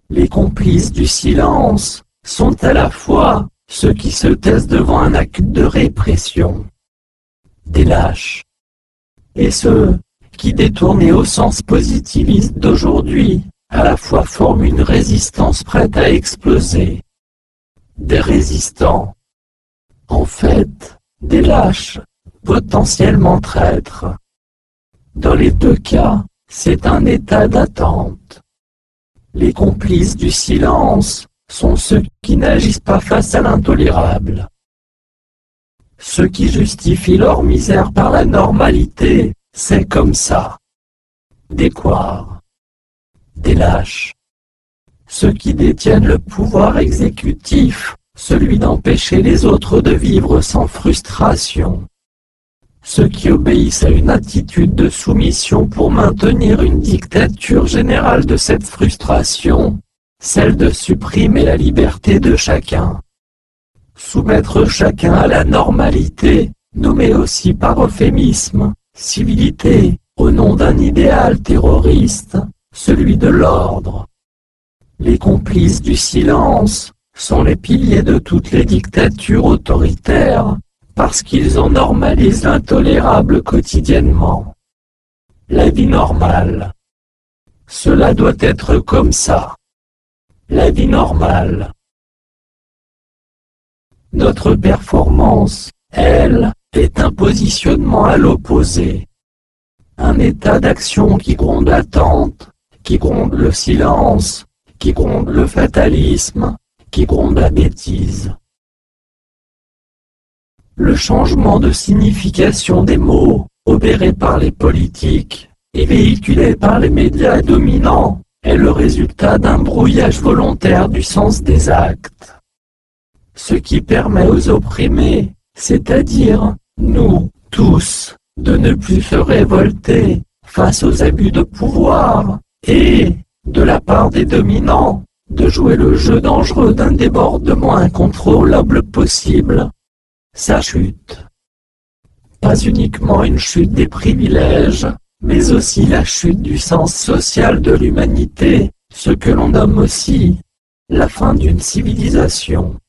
Les complices du silence sont à la fois ceux qui se taisent devant un acte de répression, des lâches, et ceux qui, détournés au sens positiviste d'aujourd'hui, à la fois forment une résistance prête à exploser, des résistants. En fait, des lâches, potentiellement traîtres. Dans les deux cas, c'est un état d'attente. Les complices du silence sont ceux qui n'agissent pas face à l'intolérable. Ceux qui justifient leur misère par la normalité, c'est comme ça. Des couards. Des lâches. Ceux qui détiennent le pouvoir exécutif, celui d'empêcher les autres de vivre sans frustration. Ceux qui obéissent à une attitude de soumission pour maintenir une dictature générale de cette frustration, celle de supprimer la liberté de chacun. Soumettre chacun à la normalité, nommée aussi par euphémisme, civilité, au nom d'un idéal terroriste, celui de l'ordre. Les complices du silence sont les piliers de toutes les dictatures autoritaires, parce qu'ils en normalisent l'intolérable quotidiennement. La vie normale. Cela doit être comme ça. La vie normale. Notre performance, elle, est un positionnement à l'opposé. Un état d'action qui gronde l'attente, qui gronde le silence, qui gronde le fatalisme, qui gronde la bêtise. Le changement de signification des mots, opéré par les politiques, et véhiculé par les médias dominants, est le résultat d'un brouillage volontaire du sens des actes. Ce qui permet aux opprimés, c'est-à-dire, nous, tous, de ne plus se révolter face aux abus de pouvoir, et, de la part des dominants, de jouer le jeu dangereux d'un débordement incontrôlable possible. Sa chute. Pas uniquement une chute des privilèges, mais aussi la chute du sens social de l'humanité, ce que l'on nomme aussi la fin d'une civilisation.